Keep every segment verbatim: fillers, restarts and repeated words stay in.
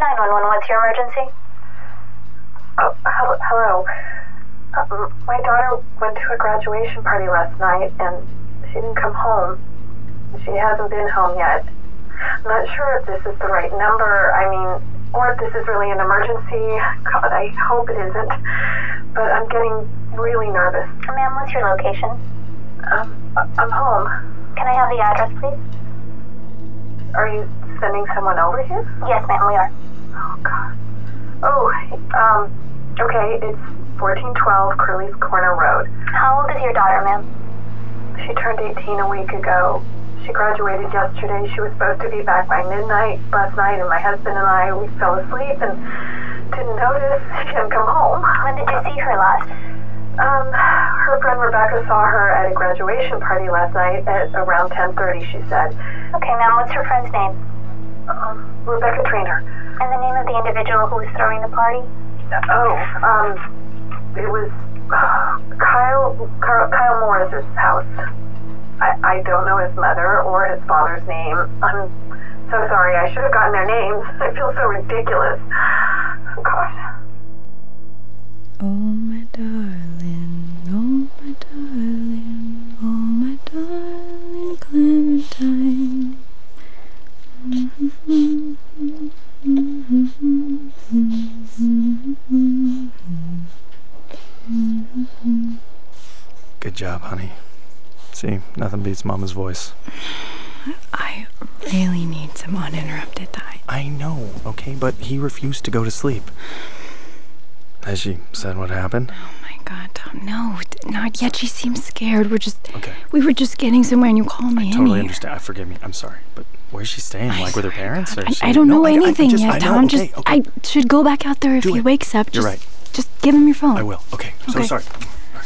nine one one, what's your emergency? Oh, hello. Uh, my daughter went to a graduation party last night and she didn't come home. She hasn't been home yet. I'm not sure if this is the right number, I mean, or if this is really an emergency. God, I hope it isn't. But I'm getting really nervous. Ma'am, what's your location? Um, I'm home. Can I have the address, please? Are you sending someone over here? Yes, ma'am, we are. Oh, God. Oh, um, okay, it's fourteen twelve Curly's Corner Road. How old is your daughter, ma'am? She turned eighteen a week ago. She graduated yesterday. She was supposed to be back by midnight last night, and my husband and I, we fell asleep and didn't notice she hadn't come home. When did you see her last? Um, her friend Rebecca saw her at a graduation party last night at around ten thirty, she said. Okay, ma'am, what's her friend's name? Um, Rebecca Trainer. And the name of the individual who was throwing the party? Oh, um, it was uh, Kyle, Kyle, Kyle Morris's house. I, I don't know his mother or his father's name. I'm so sorry. I should have gotten their names. I feel so ridiculous. Oh, gosh. Oh, my darling, oh, my darling, oh, my darling Clementine. Good job, honey. See, nothing beats Mama's voice. I really need some uninterrupted time. I know, okay, but he refused to go to sleep. Has she said what happened? Oh my God, Tom, no, not yet. She seems scared. We're just, okay. We were just getting somewhere and you called me I in totally here. understand. Forgive me, I'm sorry, but where's she staying? I like with her parents? Or I, she... I don't know no, anything I, I just, yet, I Tom. know, okay, just, okay. I should go back out there if Do he it. wakes up. Just, You're right. Just give him your phone. I will, okay. I'm okay. so sorry.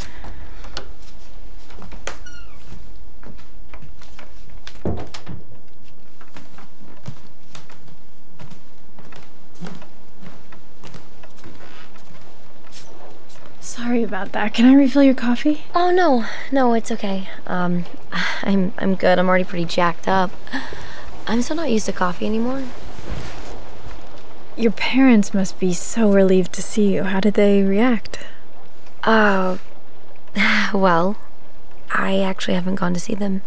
Sorry about that. Can I refill your coffee? Oh, no. No, it's okay. Um, I'm I'm good. I'm already pretty jacked up. I'm still not used to coffee anymore. Your parents must be so relieved to see you. How did they react? Uh, well, I actually haven't gone to see them.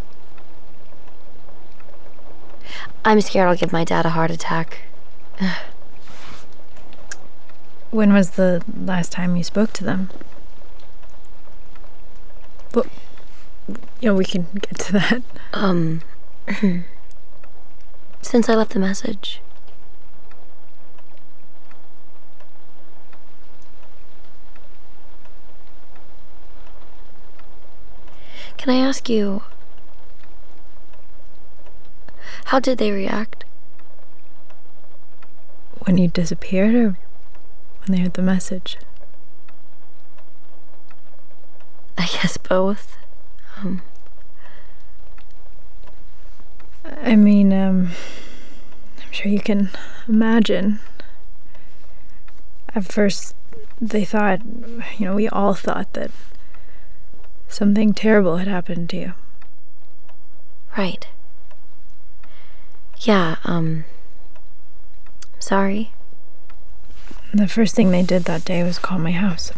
I'm scared I'll give my dad a heart attack. When was the last time you spoke to them? Well, yeah, we can get to that. Um, since I left the message. Can I ask you, how did they react? When you disappeared or when they heard the message? I guess both. Um, I mean, um, I'm sure you can imagine. At first, they thought, you know, we all thought that something terrible had happened to you. Right. Yeah, um, sorry. The first thing they did that day was call my house.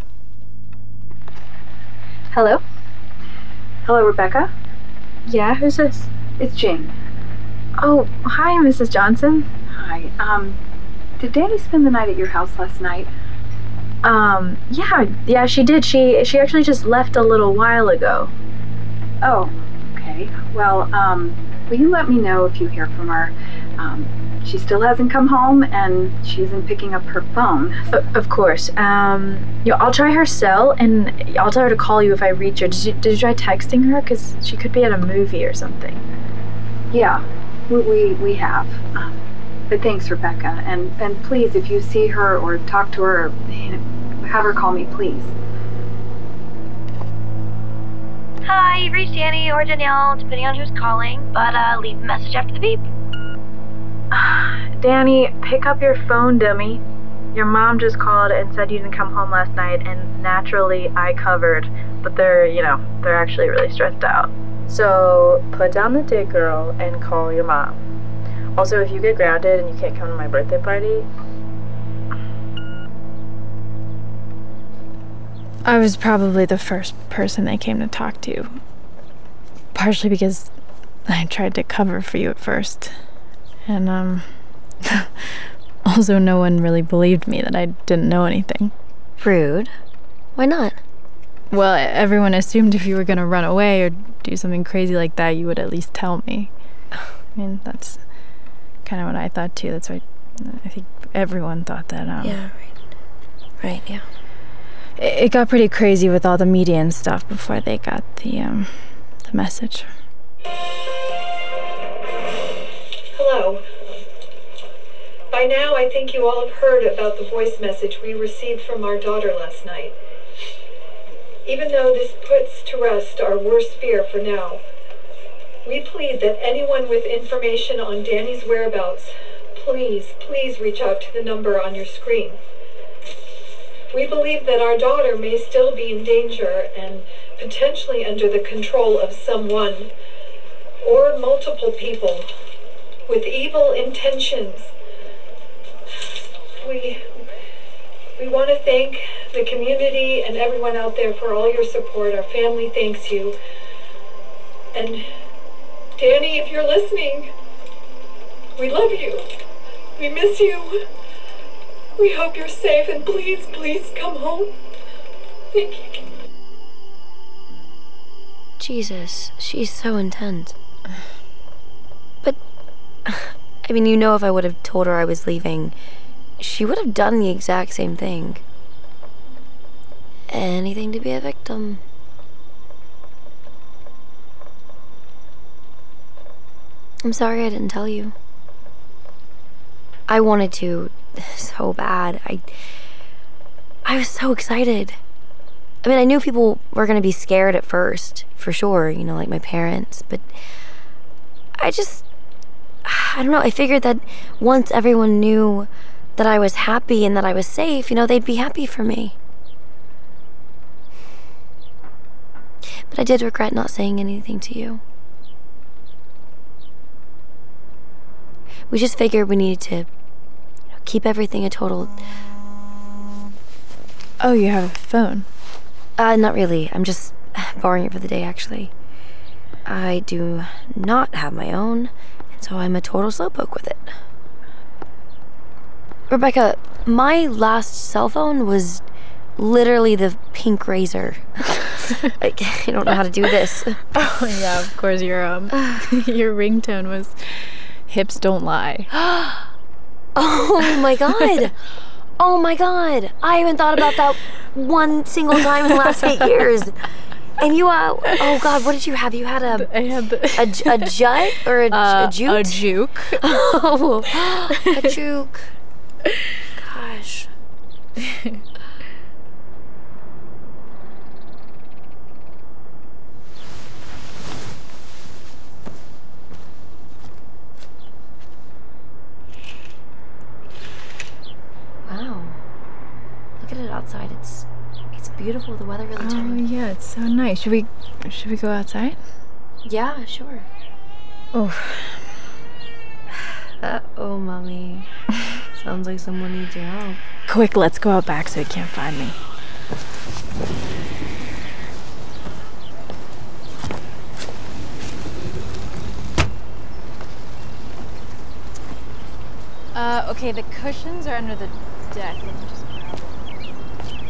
Hello? Hello, Rebecca? Yeah, who's this? It's Jane. Oh, hi, Missus Johnson. Hi. Um, did Danny spend the night at your house last night? Um, yeah, yeah, she did. She she actually just left a little while ago. Oh, okay. Well, um, will you let me know if you hear from her? Um, she still hasn't come home, and she isn't picking up her phone. Uh, of course. Um, yeah, I'll try her cell, and I'll tell her to call you if I reach her. Did you, did you try texting her? Because she could be at a movie or something. Yeah, we, we, we have. Um, but thanks, Rebecca. And, and please, if you see her or talk to her, you know, have her call me, please. Hi, you've reached Danny or Danielle, depending on who's calling, but uh, leave a message after the beep. Danny, pick up your phone, dummy. Your mom just called and said you didn't come home last night, and naturally I covered, but they're, you know, they're actually really stressed out. So put down the dig girl and call your mom. Also, if you get grounded and you can't come to my birthday party... I was probably the first person they came to talk to. Partially because I tried to cover for you at first. And, um... also, no one really believed me that I didn't know anything. Rude. Why not? Well, everyone assumed if you were gonna run away or do something crazy like that, you would at least tell me. I mean, that's kind of what I thought too. That's why I think everyone thought that. Um, yeah, right. Right, yeah. It, it got pretty crazy with all the media and stuff before they got the, um, the message. Hello. By now, I think you all have heard about the voice message we received from our daughter last night. Even though this puts to rest our worst fear for now, we plead that anyone with information on Danny's whereabouts, please, please reach out to the number on your screen. We believe that our daughter may still be in danger and potentially under the control of someone or multiple people with evil intentions. We... We want to thank the community and everyone out there for all your support. Our family thanks you. And Danny, if you're listening, we love you. We miss you. We hope you're safe, and please, please come home. Thank you. Jesus, she's so intense. But, I mean, you know, if I would have told her I was leaving, she would have done the exact same thing. Anything to be a victim. I'm sorry I didn't tell you. I wanted to so bad. I I was so excited. I mean, I knew people were gonna be scared at first, for sure, you know, like my parents, but I just, I don't know, I figured that once everyone knew that I was happy and that I was safe, you know, they'd be happy for me. But I did regret not saying anything to you. We just figured we needed to, you know, keep everything a total... Oh, you have a phone? Uh, not really. I'm just borrowing it for the day, actually. I do not have my own, and so I'm a total slowpoke with it. Rebecca, my last cell phone was literally the pink razor. I, I don't know how to do this. Oh yeah, of course. Your um, your ringtone was "Hips Don't Lie." Oh my god! Oh my god! I haven't thought about that one single time in the last eight years. And you, uh, oh god, what did you have? You had a, I had the a, a jut or a, uh, a juke? A juke. Oh, a juke. Gosh. Wow. Look at it outside. It's it's beautiful. The weather really Oh turned. yeah, it's so nice. Should we should we go outside? Yeah, sure. Oh. Uh oh, mommy. Sounds like someone needs your help. Quick, let's go out back so he can't find me. Uh, okay, the cushions are under the deck. Let me just grab them.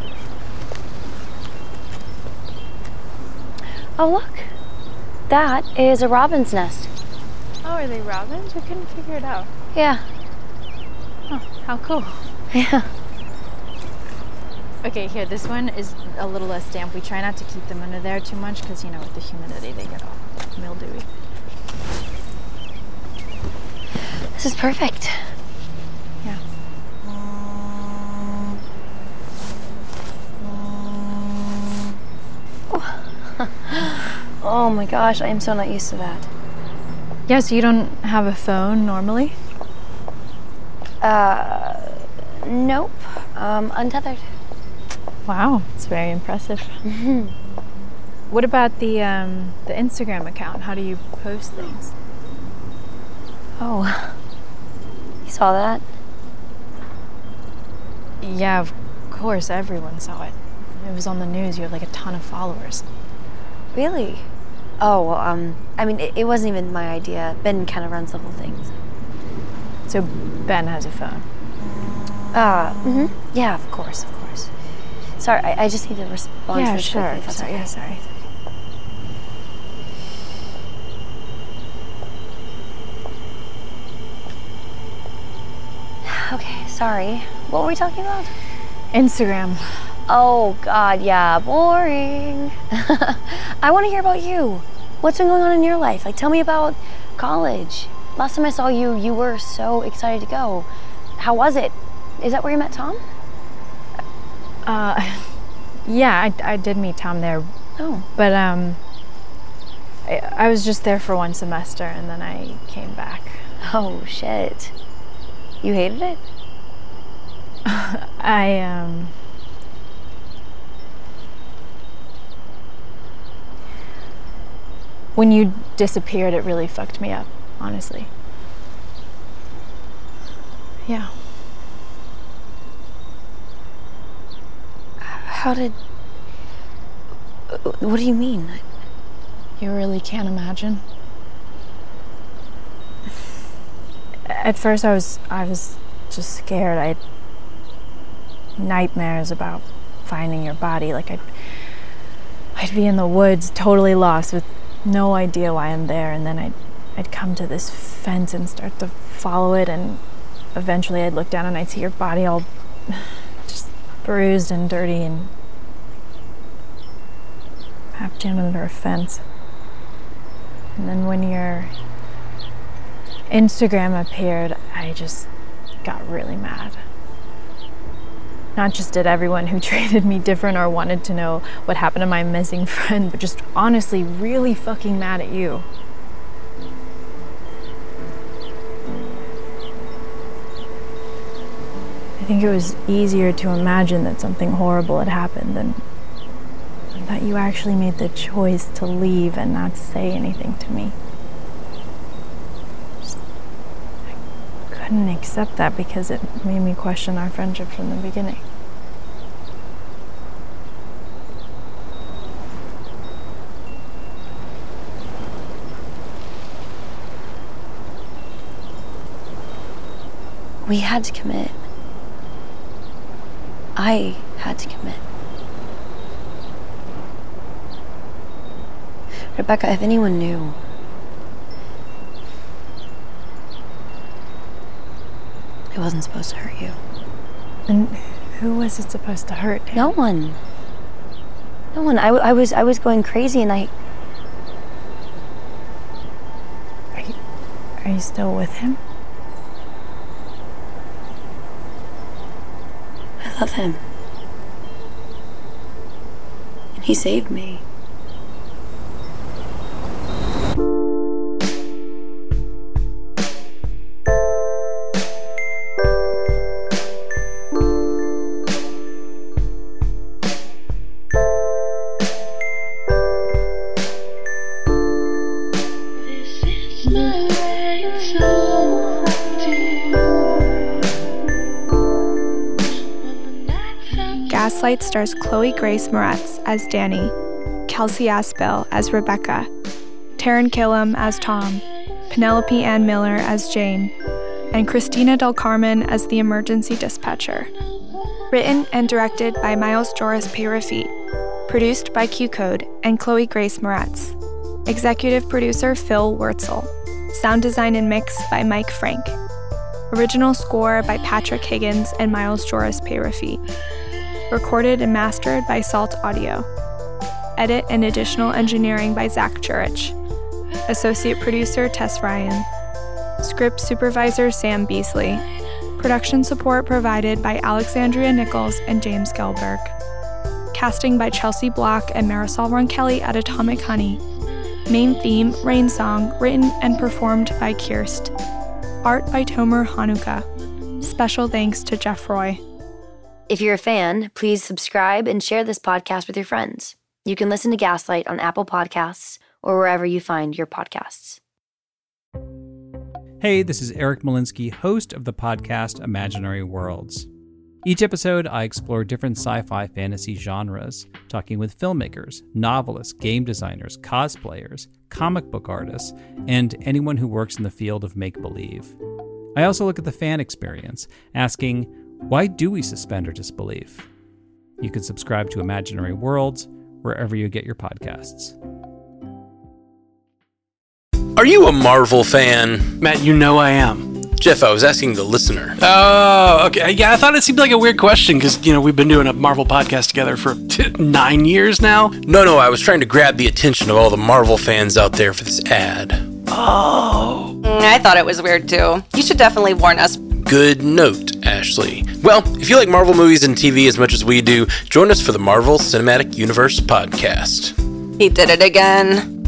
Oh, look. That is a robin's nest. Oh, are they robins? We couldn't figure it out. Yeah. Oh, how cool. Yeah. Okay, here, this one is a little less damp. We try not to keep them under there too much because, you know, with the humidity, they get all mildewy. This is perfect. Yeah. Oh my gosh, I am so not used to that. Yeah, so you don't have a phone normally? Uh, nope. Um, untethered. Wow, it's very impressive. Mm-hmm. What about the um, the Instagram account? How do you post things? Oh. You saw that? Yeah, of course, everyone saw it. It was on the news. You have like a ton of followers. Really? Oh, well, um, I mean, it, it wasn't even my idea. Ben kind of runs the whole thing. So So. Ben has a phone. Uh, mm-hmm. Yeah, of course, of course. Sorry, I, I just need to respond Yeah, to this sure. quickly, if that's sorry, okay. yeah, sorry. Okay, sorry. What were we talking about? Instagram. Oh, God, yeah, boring. I want to hear about you. What's been going on in your life? Like, tell me about college. Last time I saw you, you were so excited to go. How was it? Is that where you met Tom? Uh, yeah, I, I did meet Tom there. Oh. But, um, I, I was just there for one semester and then I came back. Oh, shit. You hated it? I, um... When you disappeared, it really fucked me up, honestly. Yeah. How did... What do you mean? You really can't imagine? At first I was I was just scared. I had nightmares about finding your body. Like I'd I'd be in the woods totally lost with no idea why I'm there, and then I'd I'd come to this fence and start to follow it, and eventually I'd look down and I'd see your body all just bruised and dirty and half jammed under a fence. And then when your Instagram appeared, I just got really mad. Not just at everyone who treated me different or wanted to know what happened to my missing friend, but just honestly really fucking mad at you. I think it was easier to imagine that something horrible had happened than that you actually made the choice to leave and not say anything to me. Just, I couldn't accept that because it made me question our friendship from the beginning. We had to commit. I had to commit. Rebecca, if anyone knew, it wasn't supposed to hurt you. And who was it supposed to hurt? No one. No one. I, I was I was going crazy, and I. Are you, are you still with him? I love him. And he saved me. Gaslight stars Chloe Grace Moretz as Danny, Kelsey Aspel as Rebecca, Taran Killam as Tom, Penelope Ann Miller as Jane, and Christina Del Carmen as the emergency dispatcher. Written and directed by Miles Joris Pay-Rafit. Produced by Q-Code and Chloe Grace Moretz. Executive producer Phil Wurtzel. Sound design and mix by Mike Frank. Original score by Patrick Higgins and Miles Joris Pay-Rafit. Recorded and mastered by Salt Audio. Edit and additional engineering by Zach Jurich. Associate producer Tess Ryan. Script supervisor Sam Beasley. Production support provided by Alexandria Nichols and James Gelberg. Casting by Chelsea Block and Marisol Roncalli at Atomic Honey. Main theme, Rain Song, written and performed by Kirst. Art by Tomer Hanukkah. Special thanks to Jeff Roy. If you're a fan, please subscribe and share this podcast with your friends. You can listen to Gaslight on Apple Podcasts or wherever you find your podcasts. Hey, this is Eric Molinsky, host of the podcast Imaginary Worlds. Each episode, I explore different sci-fi fantasy genres, talking with filmmakers, novelists, game designers, cosplayers, comic book artists, and anyone who works in the field of make-believe. I also look at the fan experience, asking, why do we suspend our disbelief? You can subscribe to Imaginary Worlds wherever you get your podcasts. Are you a Marvel fan? Matt, you know I am. Jeff, I was asking the listener. Oh, okay. Yeah, I thought it seemed like a weird question because, you know, we've been doing a Marvel podcast together for t- nine years now. No, no, I was trying to grab the attention of all the Marvel fans out there for this ad. Oh. I thought it was weird, too. You should definitely warn us. Good note, Ashley. Well, if you like Marvel movies and T V as much as we do, join us for the Marvel Cinematic Universe podcast. He did it again.